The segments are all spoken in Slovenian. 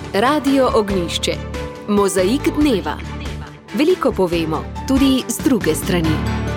Radio Ognjišče. Mozaik dneva. Veliko povemo, tudi z druge strani.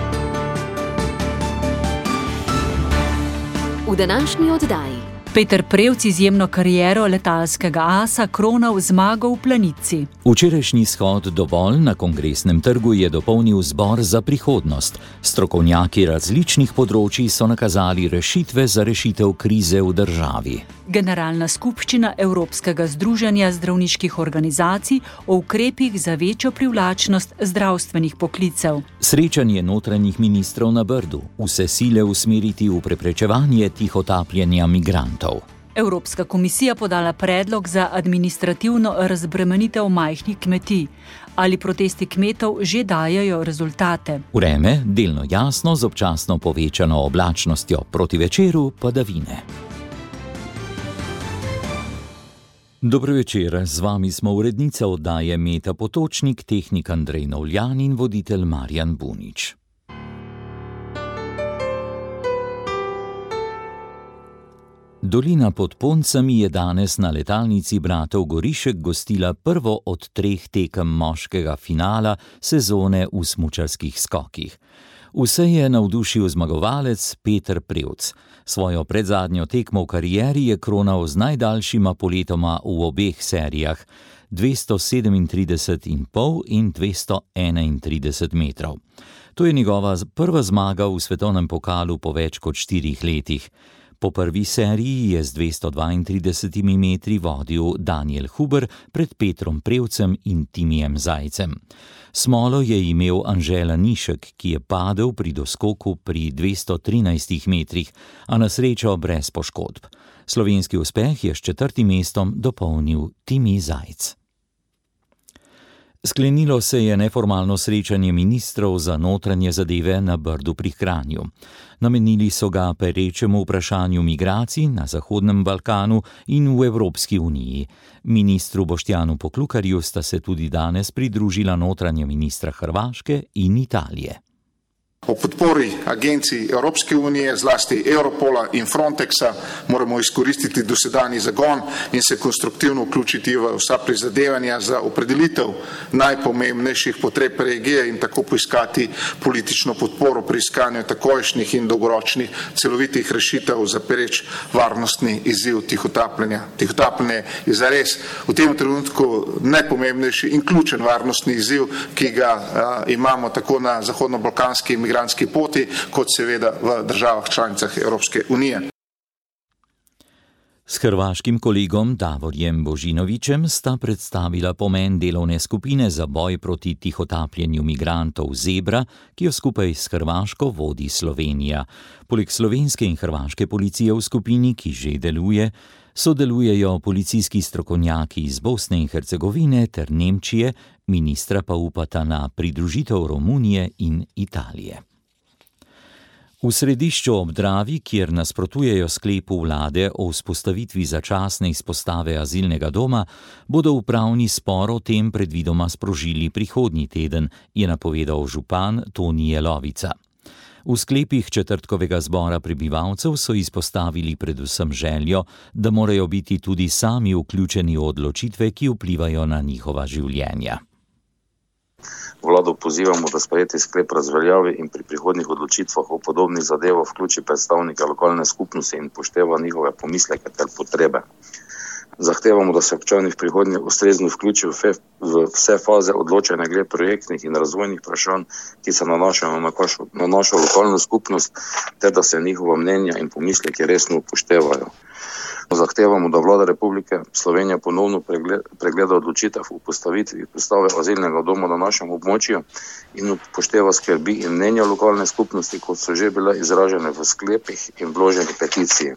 V današnji oddaji Peter Prevc izjemno kariero letalskega asa kronal zmago v Planici. Včerajšnji shod Dovolj na Kongresnem trgu je dopolnil zbor za prihodnost. Strokovnjaki različnih področij so nakazali rešitve za rešitev krize v državi. Generalna skupščina Evropskega združenja zdravniških organizacij o ukrepih za večjo privlačnost zdravstvenih poklicev. Srečanje notranjih ministrov na Brdu. Vse sile usmeriti v preprečevanje tihotapljenja migrantov. Evropska komisija podala predlog za administrativno razbremenitev majhnih kmetij. Ali protesti kmetov že dajejo rezultate? Vreme delno jasno z občasno povečano oblačnostjo, proti večeru padavine. Dobro večer, z vami smo urednica oddaje Meta Potočnik, tehnik Andrej Novljan in voditelj Marjan Bunič. Dolina pod Poncami je danes na letalnici bratov Gorišek gostila prvo od 3 tekem moškega finala sezone v smučarskih skokih. Vse je navdušil zmagovalec Peter Prevc. Svojo predzadnjo tekmo v karieri je kronal z najdaljšima poletoma v obeh serijah, 237,5 in 231 metrov. To je njegova prva zmaga v svetovnem pokalu po več kot 4 letih. Po prvi seriji je z 232 metri vodil Daniel Huber pred Petrom Prevcem in Timijem Zajcem. Smolo je imel Anže Lanišek, ki je padel pri doskoku pri 213 metrih, a na srečo brez poškodb. Slovenski uspeh je s 4. mestom dopolnil Timi Zajc. Sklenilo se je neformalno srečanje ministrov za notranje zadeve na Brdu pri Kranju. Namenili so ga perečemu vprašanju migracij na Zahodnem Balkanu in v Evropski uniji. Ministru Boštjanu Poklukarju sta se tudi danes pridružila notranja ministra Hrvaške in Italije. O podpori agencij Evropske unije, zlasti Europola in Frontexa, moramo izkoristiti dosedanji zagon in se konstruktivno vključiti v vsa prizadevanja za opredelitev najpomembnejših potreb regije in tako poiskati politično podporo pri iskanju takojšnjih in dolgoročnih celovitih rešitev za pereč varnostni izziv tihotapljenja. Tihotapljenje je zares v tem trenutku najpomembnejši in ključen varnostni izziv, ki ga imamo tako na zahodno-balkanski migrantski poti, kot seveda v državah članicah Evropske unije. S hrvaškim kolegom Davorjem Božinovićem sta predstavila pomen delovne skupine za boj proti tihotapljenju migrantov Zebra, ki jo skupaj s Hrvaško vodi Slovenija. Poleg slovenske in hrvaške policije v skupini, ki že deluje, sodelujejo policijski strokovnjaki iz Bosne in Hercegovine ter Nemčije, ministra pa upata na pridružitev Romunije in Italije. V Središču ob Dravi, kjer nasprotujejo sklepu vlade o vzpostavitvi začasne izpostave azilnega doma, bodo upravni spor o tem predvidoma sprožili prihodnji teden, je napovedal župan Toni Jelovica. V sklepih četrtkovega zbora prebivalcev so izpostavili predvsem željo, da morajo biti tudi sami vključeni v odločitve, ki vplivajo na njihova življenja. Vlado pozivamo, da sprejeti sklep razveljavi in pri prihodnjih odločitvah o podobnih zadevah vključi predstavnike lokalne skupnosti in upošteva njihove pomisleke ter potrebe. Zahtevamo, da se občani v prihodnje ustrezno vključijo v vse faze odločanja glede projektnih in razvojnih vprašanj, ki se nanašajo na našo lokalno skupnost, ter da se njihova mnenja in pomisleki resno upoštevajo. Zahtevamo, da vlada Republike Slovenije ponovno pregleda odločitev v postavitvi postave azilnega doma na našem območju in upošteva skrbi in mnenja lokalne skupnosti, kot so že bile izražene v sklepih in vloženi peticiji.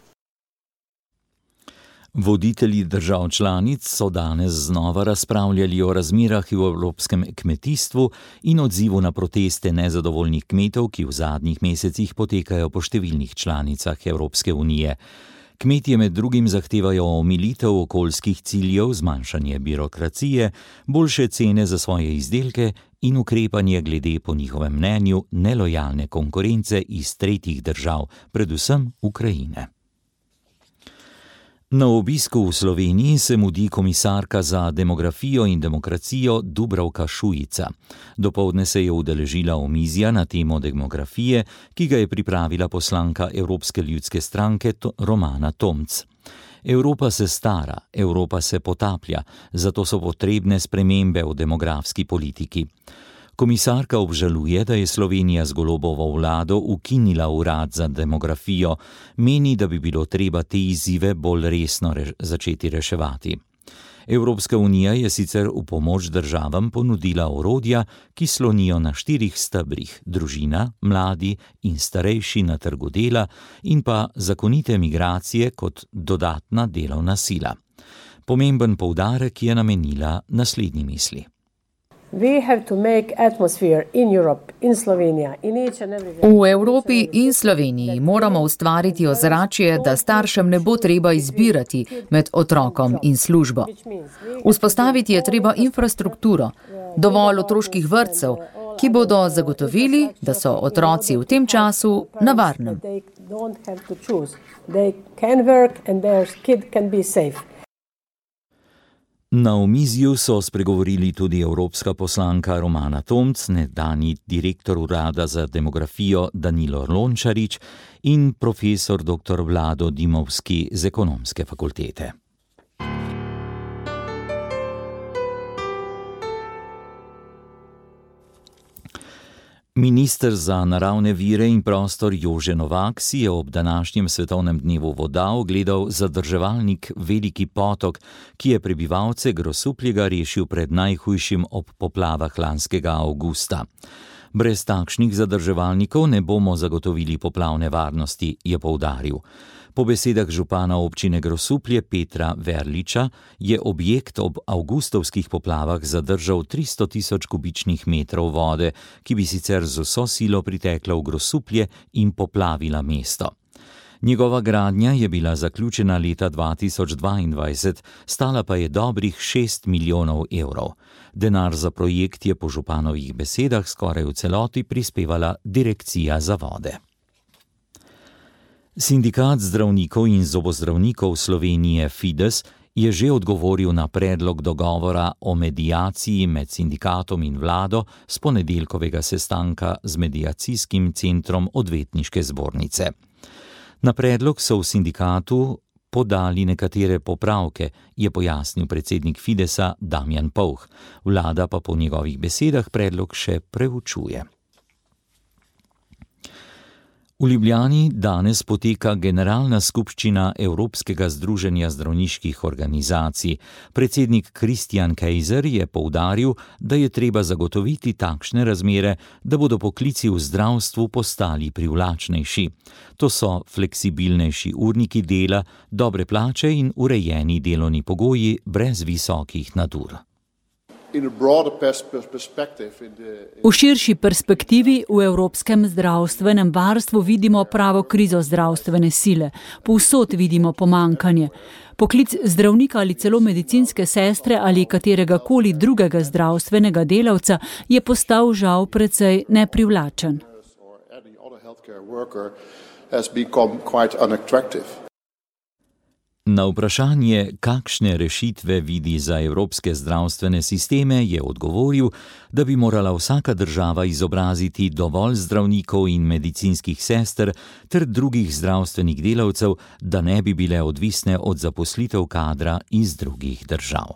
Voditelji držav članic so danes znova razpravljali o razmerah v evropskem kmetijstvu in odzivu na proteste nezadovoljnih kmetov, ki v zadnjih mesecih potekajo po številnih članicah Evropske unije. Kmetje med drugim zahtevajo omilitev okoljskih ciljev, zmanjšanje birokracije, boljše cene za svoje izdelke in ukrepanje glede, po njihovem mnenju, nelojalne konkurence iz tretjih držav, predvsem Ukrajine. Na obisku v Sloveniji se mudi komisarka za demografijo in demokracijo Dubravka Šuica. Dopoldne se je udeležila omizja na temo demografije, ki ga je pripravila poslanka Evropske ljudske stranke Romana Tomc. Evropa se stara, Evropa se potaplja, zato so potrebne spremembe v demografski politiki. Komisarka obžaluje, da je Slovenija z Golobovo vlado ukinila urad za demografijo, meni, da bi bilo treba te izzive bolj resno začeti reševati. Evropska unija je sicer v pomoč državam ponudila orodja, ki slonijo na 4 stebrih: družina, mladi in starejši na trgu dela in pa zakonite migracije kot dodatna delovna sila. Pomemben poudarek je namenila naslednji misli. V Evropi in Sloveniji moramo ustvariti ozračje, da staršem ne bo treba izbirati med otrokom in službo. Vzpostaviti je treba infrastrukturo, dovolj otroških vrtcev, ki bodo zagotovili, da so otroci v tem času na varnem. Na omizju so spregovorili tudi evropska poslanka Romana Tomc, nekdanji direktor urada za demografijo Danilo Lončarič in profesor dr. Vlado Dimovski z ekonomske fakultete. Minister za naravne vire in prostor Jože Novak si je ob današnjem svetovnem dnevu voda ogledal zadrževalnik Veliki potok, ki je prebivalce Grosuplja rešil pred najhujšim ob poplavah lanskega avgusta. Brez takšnih zadrževalnikov ne bomo zagotovili poplavne varnosti, je poudaril. Po besedah župana občine Grosuplje Petra Verliča je objekt ob avgustovskih poplavah zadržal 300.000 kubičnih metrov vode, ki bi sicer z vso silo pritekla v Grosuplje in poplavila mesto. Njegova gradnja je bila zaključena leta 2022, stala pa je dobrih 6 milijonov evrov. Denar za projekt je po županovih besedah skoraj v celoti prispevala Direkcija za vode. Sindikat zdravnikov in zobozdravnikov Slovenije Fides je že odgovoril na predlog dogovora o mediaciji med sindikatom in vlado s ponedeljkovega sestanka z mediacijskim centrom odvetniške zbornice. Na predlog so v sindikatu podali nekatere popravke, je pojasnil predsednik Fidesa Damjan Povh. Vlada pa po njegovih besedah predlog še preučuje. V Ljubljani danes poteka generalna skupščina Evropskega združenja zdravniških organizacij. Predsednik Kristjan Kejzer je poudaril, da je treba zagotoviti takšne razmere, da bodo poklici v zdravstvu postali privlačnejši. To so fleksibilnejši urniki dela, dobre plače in urejeni delovni pogoji brez visokih nadur. V širši perspektivi v evropskem zdravstvenem varstvu vidimo pravo krizo zdravstvene sile. Povsod vidimo pomanjkanje. Poklic zdravnika ali celo medicinske sestre ali katerega koli drugega zdravstvenega delavca je postal žal precej neprivlačen. Na vprašanje, kakšne rešitve vidi za evropske zdravstvene sisteme, je odgovoril, da bi morala vsaka država izobraziti dovolj zdravnikov in medicinskih sester ter drugih zdravstvenih delavcev, da ne bi bile odvisne od zaposlitev kadra iz drugih držav.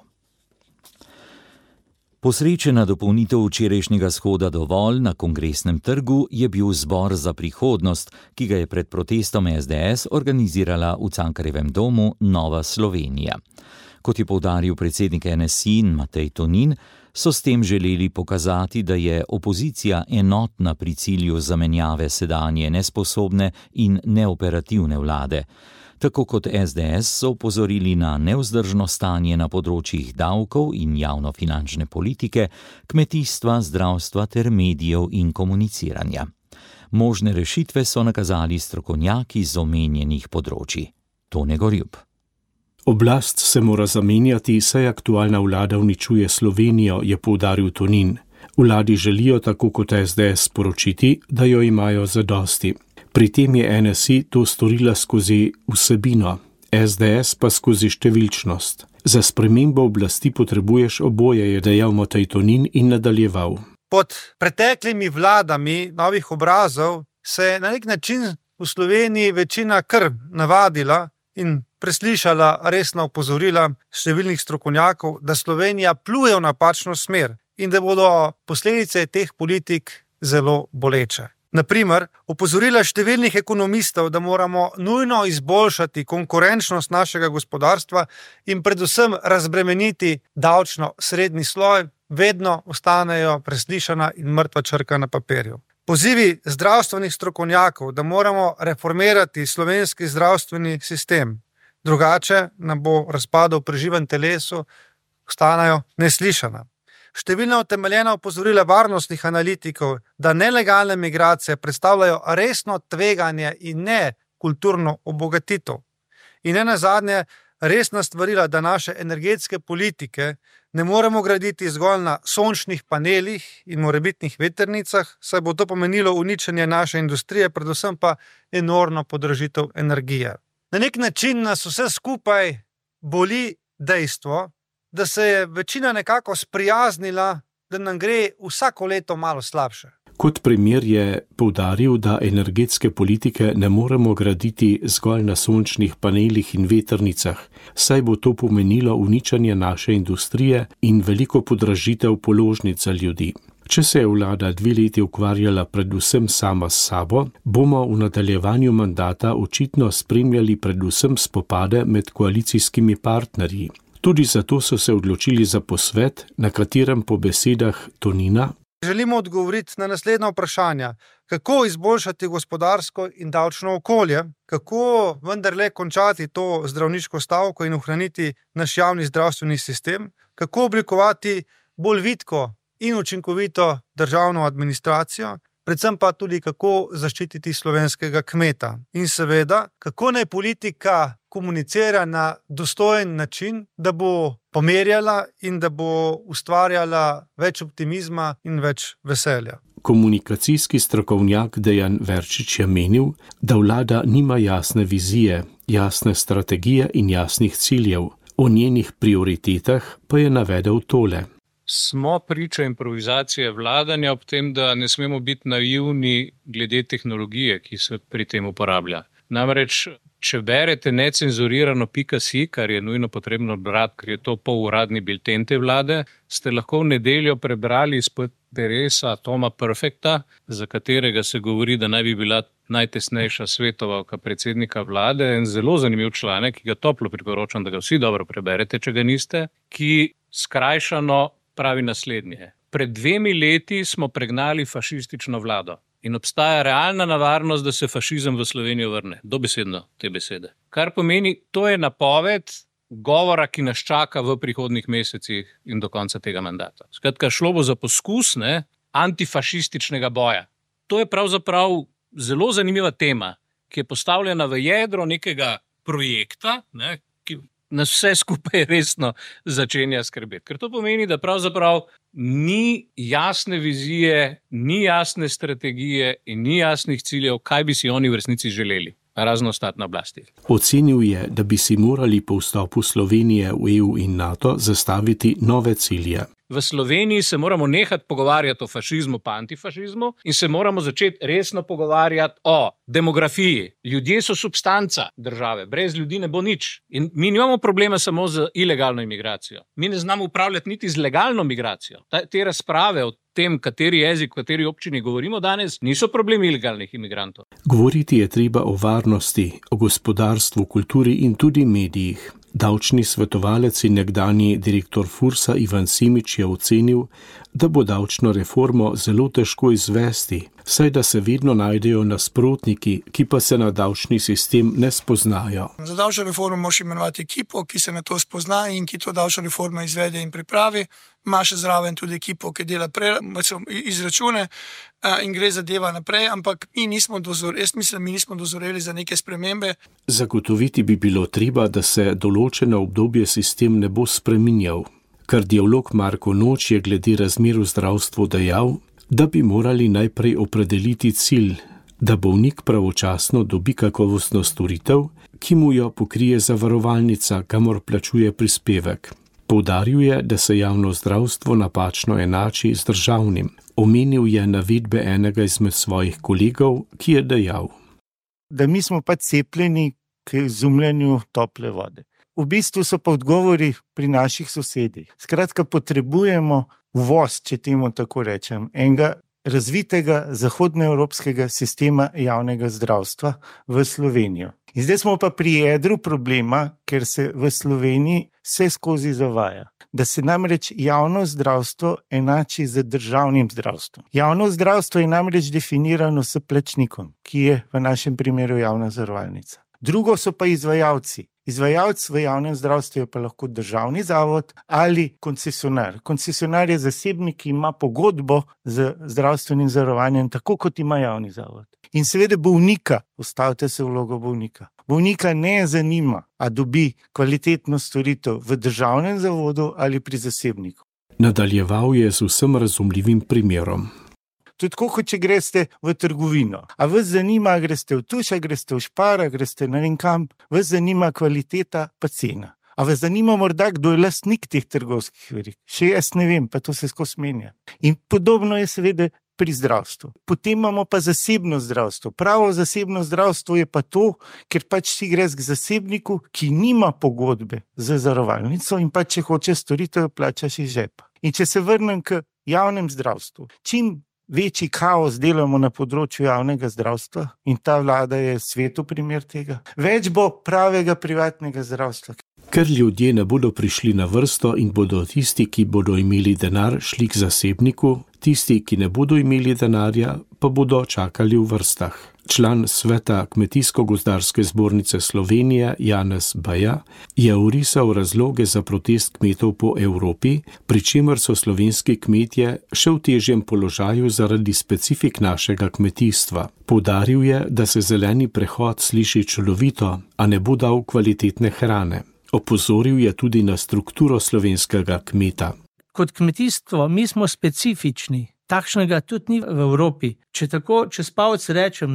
Posrečena dopolnitev včerajšnjega shoda Dovolj na Kongresnem trgu je bil zbor za prihodnost, ki ga je pred protestom SDS organizirala v Cankarjevem domu Nova Slovenija. Kot je poudaril predsednik NSI Matej Tonin, so s tem želeli pokazati, da je opozicija enotna pri cilju zamenjave sedanje nesposobne in neoperativne vlade. Tako kot SDS so opozorili na nevzdržno stanje na področjih davkov in javnofinančne politike, kmetijstva, zdravstva ter medijev in komuniciranja. Možne rešitve so nakazali strokovnjaki z omenjenih področji. Tone Gorjup. Oblast se mora zamenjati, saj aktualna vlada uničuje Slovenijo, je poudaril Tonin. Vladi želijo, tako kot SDS, sporočiti, da jo imajo zadosti. Pri tem je NSI to storila skozi vsebino. SDS pa skozi številčnost. Za spremembo oblasti potrebuješ oboje, je dejal Matej Tonin in nadaljeval. Pod preteklimi vladami novih obrazov se je na nek način v Sloveniji večina kar navadila in preslišala resna opozorila številnih strokovnjakov, da Slovenija pluje v napačno smer in da bodo posledice teh politik zelo boleče. Naprimer, opozorila številnih ekonomistov, da moramo nujno izboljšati konkurenčnost našega gospodarstva in predvsem razbremeniti davčno srednji sloj, vedno ostanejo preslišana in mrtva črka na papirju. Pozivi zdravstvenih strokovnjakov, da moramo reformirati slovenski zdravstveni sistem, drugače nam bo razpadel pri živem telesu, ostanejo neslišana. Številna utemeljena opozorila varnostnih analitikov, da nelegalne migracije predstavljajo resno tveganje in ne kulturno obogatitev. In nenazadnje resna stvarila, da naše energetske politike ne moremo graditi zgolj na sončnih panelih in morebitnih vetrnicah, saj bo to pomenilo uničenje naše industrije, predvsem pa enormno podražitev energije. Na nek način nas vse skupaj boli dejstvo, da se je večina nekako sprijaznila, da nam gre vsako leto malo slabše. Kot primer je poudaril, da energetske politike ne moremo graditi zgolj na sončnih panelih in vetrnicah, saj bo to pomenilo uničenje naše industrije in veliko podražitev položnic za ljudi. Če se je vlada 2 leti ukvarjala predvsem sama s sabo, bomo v nadaljevanju mandata očitno spremljali predvsem spopade med koalicijskimi partnerji. Tudi zato so se odločili za posvet, na katerem po besedah Tonina želimo odgovoriti na naslednja vprašanja. Kako izboljšati gospodarsko in davčno okolje? Kako vendarle končati to zdravniško stavko in ohraniti naš javni zdravstveni sistem? Kako oblikovati bolj vitko in učinkovito državno administracijo? Predvsem pa tudi, kako zaščititi slovenskega kmeta. In seveda, kako naj politika komunicira na dostojen način, da bo pomerjala in da bo ustvarjala več optimizma in več veselja. Komunikacijski strokovnjak Dejan Verčič je menil, da vlada nima jasne vizije, jasne strategije in jasnih ciljev. O njenih prioritetah pa je navedel tole. Smo priča improvizacije vladanja ob tem, da ne smemo biti naivni glede tehnologije, ki se pri tem uporablja. Namreč, če berete necenzurirano.si, kar je nujno potrebno brati, ker je to poluradni bilten te vlade, ste lahko v nedeljo prebrali izpod peresa Toma Perfecta, za katerega se govori, da naj bi bila najtesnejša svetovalka predsednika vlade. En zelo zanimiv članek, ki ga toplo priporočam, da ga vsi dobro preberete, če ga niste, ki skrajšano pravi naslednje. Pred 2 leti smo pregnali fašistično vlado. In obstaja realna nevarnost, da se fašizem v Slovenijo vrne. Dobesedno te besede. Kar pomeni, to je napoved govora, ki nas čaka v prihodnjih mesecih in do konca tega mandata. Skratka, šlo bo za poskus antifašističnega boja. To je pravzaprav zelo zanimiva tema, ki je postavljena v jedro nekega projekta, ki nas vse skupaj resno začenja skrbeti. Ker to pomeni, da pravzaprav ni jasne vizije, ni jasne strategije in ni jasnih ciljev, kaj bi si oni v resnici želeli, razno ostati na oblasti. Ocenil je, da bi si morali po vstopu Slovenije v EU in NATO zastaviti nove cilje. V Sloveniji se moramo nehati pogovarjati o fašizmu pa antifašizmu in se moramo začeti resno pogovarjati o demografiji. Ljudje so substanca države, brez ljudi ne bo nič. In mi nimamo problema samo z ilegalno imigracijo. Mi ne znamo upravljati niti z legalno migracijo. Te razprave o tem, kateri jezik, v kateri občini govorimo danes, niso problemi ilegalnih imigrantov. Govoriti je treba o varnosti, o gospodarstvu, kulturi in tudi medijih. Davčni svetovalec in nekdanji direktor Fursa Ivan Simič je ocenil, da bo davčno reformo zelo težko izvesti, saj da se vedno najdejo nasprotniki, ki pa se na davčni sistem ne spoznajo. Za davčno reformo moraš imenovati ekipo, ki se na to spozna in ki to davčno reformo izvede in pripravi. Imaš zraven tudi ekipo, ki dela izračune in gre zadeva naprej, ampak mi nismo dozoreli za neke spremembe. Zagotoviti bi bilo treba, da se določeno obdobje sistem ne bo spreminjal. Kardiolog Marko Noč je glede razmer v zdravstvu dejal, da bi morali najprej opredeliti cilj, da bolnik pravočasno dobi kakovostno storitev, ki mu jo pokrije zavarovalnica, kamor plačuje prispevek. Poudaril je, da se javno zdravstvo napačno enači z državnim. Omenil je navedbe enega izmed svojih kolegov, ki je dejal: Da mi smo pa cepljeni k izumljanju tople vode. V bistvu so pa odgovori pri naših sosedih. Skratka, potrebujemo uvoz, če temu tako rečem, enega razvitega zahodnoevropskega sistema javnega zdravstva v Slovenijo. In zdaj smo pa pri jedru problema, ker se v Sloveniji vse skozi zavaja. Da se namreč javno zdravstvo enači z državnim zdravstvom. Javno zdravstvo je namreč definirano s plačnikom, ki je v našem primeru javna zavarovalnica. Drugo so pa izvajalci. Izvajalec v javnem zdravstvu je pa lahko državni zavod ali koncesionar. Koncesionar je zasebnik, ki ima pogodbo z zdravstvenim zavarovanjem, tako kot ima javni zavod. In seveda bolnika, postavite se v vlogo bolnika. Bolnika ne zanima, a dobi kvalitetno storitev v državnem zavodu ali pri zasebniku. Nadaljeval je z vsem razumljivim primerom. To je tako, kot če greste v trgovino. A vas zanima, greste v Tuš, greste v Špar, greste ne vem kam, vas zanima kvaliteta pa cena. A vas zanima morda, kdo je lastnik teh trgovskih verig? Še jaz ne vem, pa to se skozi menja. In podobno je seveda pri zdravstvu. Potem imamo pa zasebno zdravstvo. Pravo zasebno zdravstvo je pa to, ker pač ti greš k zasebniku, ki nima pogodbe z zavarovalnico in pač če hoče storitev, plačaš iz žepa. In če se vrnem k javnem zdravstvu, čim večji kaos delamo na področju javnega zdravstva in ta vlada je svetu primer tega, več bo pravega privatnega zdravstva. Ker ljudje ne bodo prišli na vrsto in bodo tisti, ki bodo imeli denar, šli k zasebniku, tisti, ki ne bodo imeli denarja, pa bodo čakali v vrstah. Član sveta Kmetijsko-gozdarske zbornice Slovenije Janez Baja je orisal razloge za protest kmetov po Evropi, pri čemer so slovenski kmetje še v težjem položaju zaradi specifik našega kmetijstva. Poudaril je, da se zeleni prehod sliši čudovito, a ne bo dal kvalitetne hrane. Opozoril je tudi na strukturo slovenskega kmeta. Kot kmetijstvo mi smo specifični. Takšnega tudi ni v Evropi. Če tako čez palec rečem,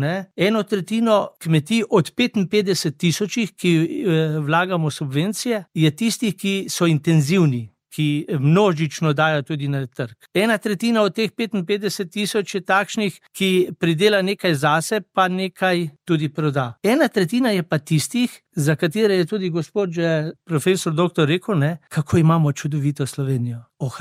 1/3 kmetij od 55 000, ki vlagamo subvencije, je tistih, ki so intenzivni, ki množično dajo tudi na trg. 1/3 od teh 55 000 je takšnih, ki pridela nekaj zase, pa nekaj tudi proda. 1/3 je pa tistih, za katere je tudi gospod že profesor doktor rekel, kako imamo čudovito Slovenijo.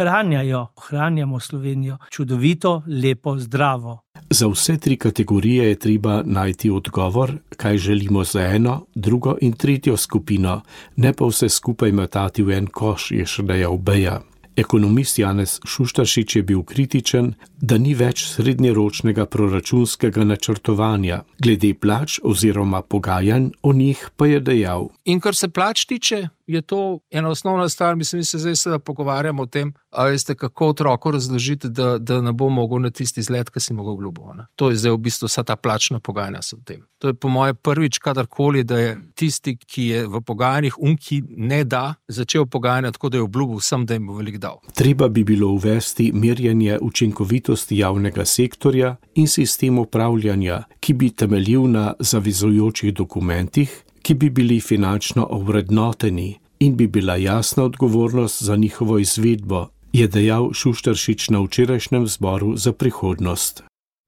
Ohranjamo Slovenijo čudovito, lepo, zdravo. Za vse tri kategorije je treba najti odgovor, kaj želimo za eno, drugo in tretjo skupino, ne pa vse skupaj metati v en koš, je še dejal Baja. Ekonomist Janez Šuštaršič je bil kritičen, da ni več srednjeročnega proračunskega načrtovanja. Glede plač oziroma pogajanj o njih pa je dejal: In kar se plač tiče, je to ena osnovna stvar. Mislim, se zdaj seveda pogovarjamo o tem, a veste, kako otroku razložiti, da ne bo mogel na tisti izlet, ki si mogel obljubo. To je zdaj v bistvu vsa ta plačna pogajanja so v tem. To je po moje prvič kadarkoli, da je tisti, ki je v pogajanjih, ki ne da, začel pogajanja tako, da je obljubil vsem, da jim bo veliko dal. Treba bi bilo uvesti merjenje učinkovitosti javnega sektorja in sistem upravljanja, ki bi temeljil na zavezujočih dokumentih, ki bi bili finančno ovrednoteni in bi bila jasna odgovornost za njihovo izvedbo, je dejal Šuštaršič na včerajšnjem zboru za prihodnost.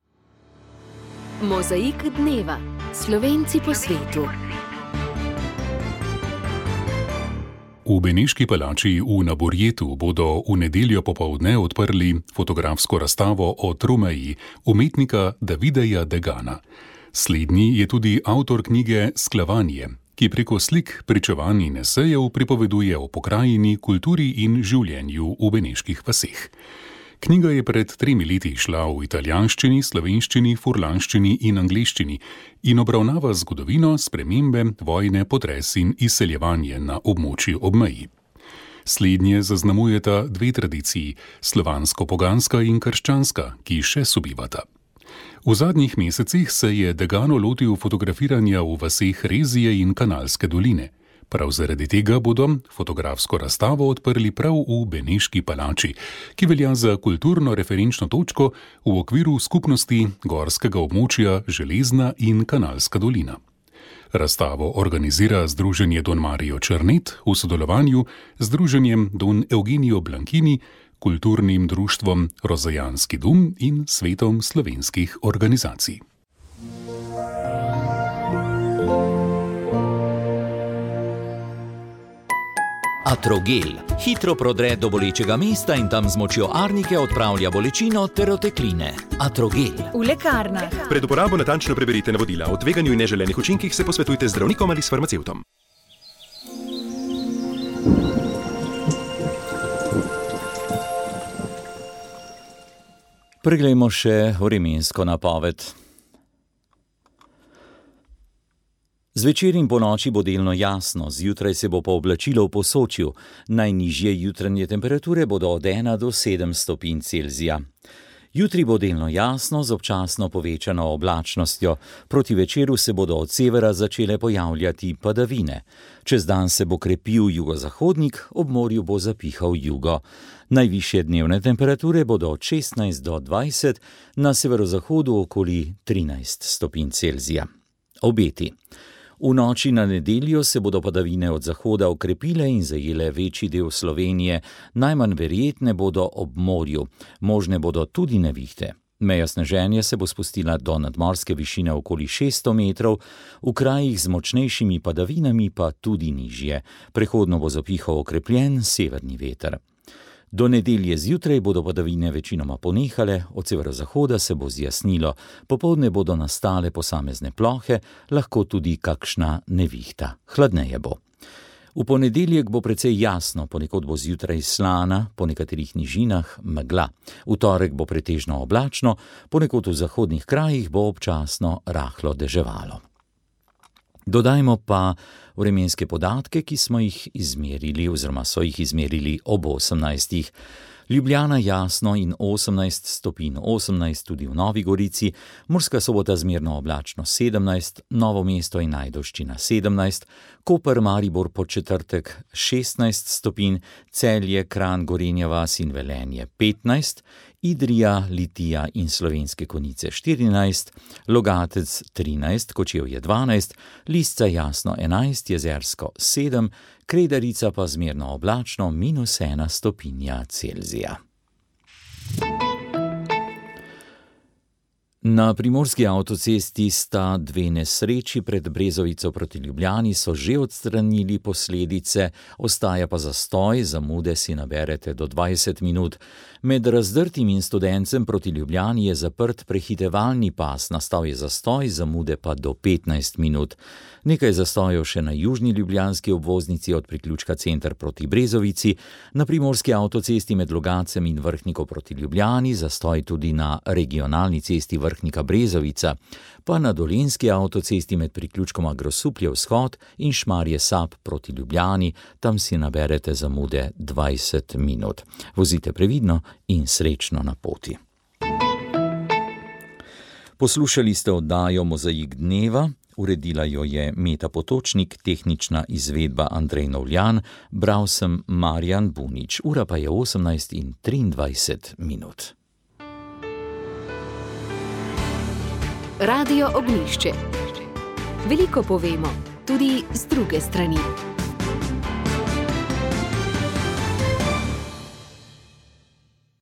Mozaik dneva. Slovenci po svetu. V Beneški palači v Naborjetu bodo v nedeljo popoldne odprli fotografsko razstavo o Tromeji umetnika Davideja Degana. Slednji je tudi avtor knjige Sklavanje, ki preko slik, pričevanj in esejev pripoveduje o pokrajini, kulturi in življenju v beneških vaseh. Knjiga je pred 3 leti šla v italijanščini, slovenščini, furlanščini in angleščini in obravnava zgodovino, spremembe, vojne, potres in izseljevanje na območju ob meji. Slednje zaznamujeta 2 tradiciji, slovansko-poganska in krščanska, ki še sobivata. V zadnjih mesecih se je Degano lotil fotografiranja v vaseh Rezije in Kanalske doline. Prav zaradi tega bodo fotografsko razstavo odprli prav v Beneški palači, ki velja za kulturno referenčno točko v okviru skupnosti gorskega območja Železna in Kanalska dolina. Razstavo organizira Združenje Don Mario Černet v sodelovanju z Združenjem Don Eugenio Blankini, Kulturnim društvom Rozajanski dom in Svetom slovenskih organizacij. Atrogel hitro prodre do bolečega mesta in tam z močjo arnike odpravlja bolečino ter otekline. Atrogel. V lekarnah. Pred uporabo natančno preberite navodila. O tveganju in neželenih učinkih se posvetujte z zdravnikom ali s farmacevtom. Preglejmo še vremensko napoved. Zvečer in ponoči bo delno jasno, zjutraj se bo pooblačilo v Posočju. Najnižje jutranje temperature bodo od 1 do 7 stopinj Celzija. Jutri bo delno jasno z občasno povečano oblačnostjo. Proti večeru se bodo od severa začele pojavljati padavine. Čez dan se bo krepil jugozahodnik, ob morju bo zapihal jugo. Najvišje dnevne temperature bodo od 16 do 20, na severozahodu okoli 13 stopinj Celzija. Obeti. V noči na nedeljo se bodo padavine od zahoda okrepile in zajele večji del Slovenije, najmanj verjetne bodo ob morju, možne bodo tudi nevihte. Meja sneženja se bo spustila do nadmorske višine okoli 600 metrov, v krajih z močnejšimi padavinami pa tudi nižje. Prehodno bo zapihal okrepljen severni veter. Do nedelje zjutraj bodo padavine večinoma ponehale, od severozahoda se bo zjasnilo, popoldne bodo nastale posamezne plohe, lahko tudi kakšna nevihta. Hladneje bo. V ponedeljek bo precej jasno, ponekod bo zjutraj slana, po nekaterih nižinah megla. V torek bo pretežno oblačno, ponekod v zahodnih krajih bo občasno rahlo deževalo. Dodajmo pa vremenske podatke, ki smo jih izmerili oziroma so jih izmerili ob 18. Ljubljana jasno in 18 stopinj 18 tudi v Novi Gorici, Murska Sobota zmerno oblačno 17, Novo mesto in Ajdovščina 17, Koper, Maribor Podčetrtek 16 stopinj, Celje, Kranj, Gorenja vas in Velenje 15, Idrija, Litija in Slovenske Konjice 14, Logatec 13, Kočevje 12, Lisca jasno 11, Jezersko 7, Kredarica pa zmerno oblačno -1 stopinja Celzija. Na primorski avtocesti sta dve nesreči pred Brezovico proti Ljubljani, so že odstranili posledice, ostaja pa zastoj, zamude si naberete do 20 minut. Med Razdrtim in Studencem proti Ljubljani je zaprt prehitevalni pas, nastal je zastoj, zamude pa do 15 minut. Nekaj zastojev še na južni ljubljanski obvoznici od priključka Center proti Brezovici, na primorski avtocesti med Logacem in Vrhniko proti Ljubljani, zastoj tudi na regionalni cesti Vrhnika Brezovica, pa na dolenjski avtocesti med priključkoma Grosuplje vzhod in Šmarje Sap proti Ljubljani, tam si naberete zamude 20 minut. Vozite previdno in srečno na poti. Poslušali ste oddajo Mozaik dneva, uredila jo je Meta Potočnik, tehnična izvedba Andrej Novljan, bral sem Marjan Bunič, ura pa je 18:23 minut. Radio Ognjišče. Veliko povemo, tudi z druge strani.